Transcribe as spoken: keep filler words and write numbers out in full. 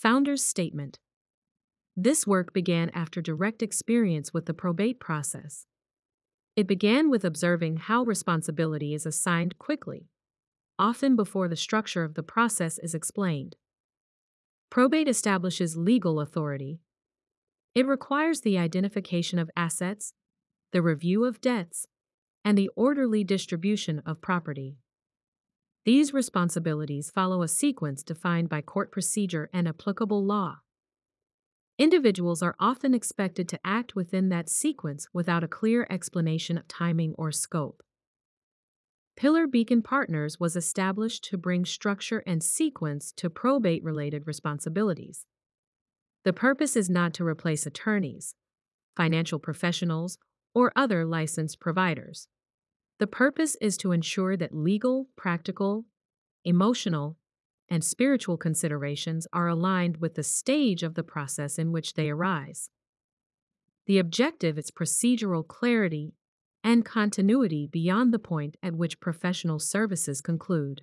Founder's Statement. This work began after direct experience with the probate process. It began with observing how responsibility is assigned quickly, often before the structure of the process is explained. Probate establishes legal authority. It requires the identification of assets, the review of debts, and the orderly distribution of property. These responsibilities follow a sequence defined by court procedure and applicable law. Individuals are often expected to act within that sequence without a clear explanation of timing or scope. Pillar Beacon Partners was established to bring structure and sequence to probate-related responsibilities. The purpose is not to replace attorneys, financial professionals, or other licensed providers. The purpose is to ensure that legal, practical, emotional, and spiritual considerations are aligned with the stage of the process in which they arise. The objective is procedural clarity and continuity beyond the point at which professional services conclude.